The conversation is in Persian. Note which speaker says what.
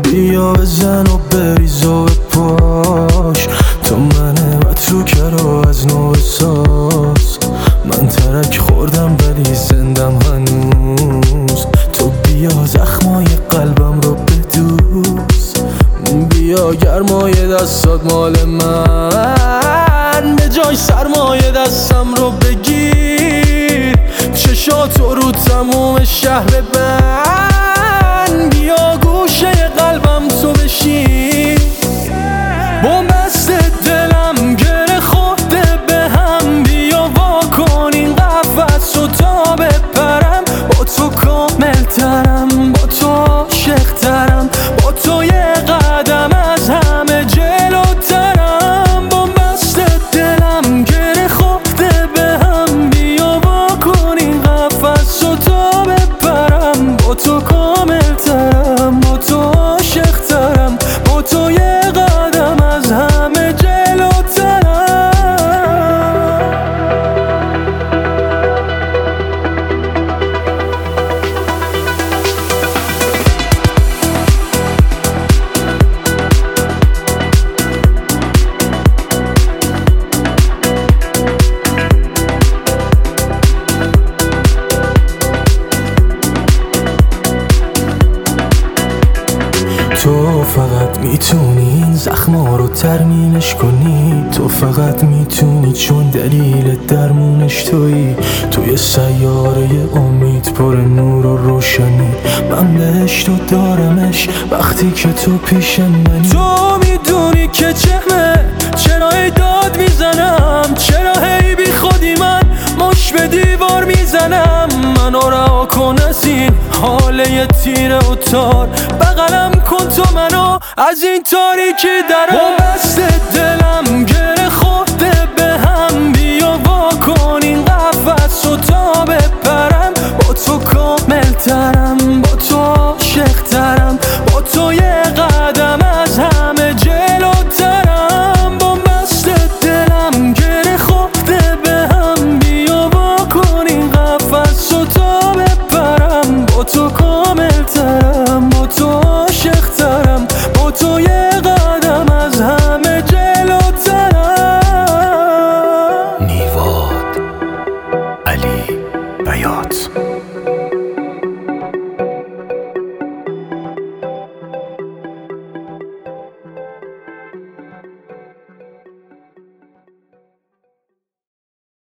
Speaker 1: بیا بزن و بریز و بپاش، تو منه و کرو از نو بساز. من ترک خوردم ولی زندم هنوز، تو بیا زخمای قلبم رو بدوز. بیا گرمای دستات مال من، به جای سرمایه دستم رو بگیر. چشاتو رو تموم شهر بند، بیا گوشه قلبم تو بشین. بومبست دلم گره خورده به هم، بیا وا کن این قفس و تا بپرم. با تو کامل ترم، با تو عاشق ترم، با تو یه قدم از همه جلوترم. بومبست دلم گره خورده به هم، بیا وا کن این قفس و تا بپرم. با تو کامل ترم، با تو عاشق ترم، با تو یه قدم از همه جلوترم. تو فقط میتونی این زخما رو ترمینش کنی، تو فقط میتونی چون دلیل درمونش تویی. توی سیاره امید پر نور و روشنی، من بهشتو دارمش وقتی که تو پیش منی. تو میدونی که چهمه چرا هی داد میزنم، چرا هی بی خودی من مش به دیوار میزنم. منو رها کن از این حاله تیره و تار، بغلم کن تو منو از این تاریکی درم. بومبست دلم گره خورده به هم، بیا وا کن این قفس و تا بپرم. با تو کامل ترم،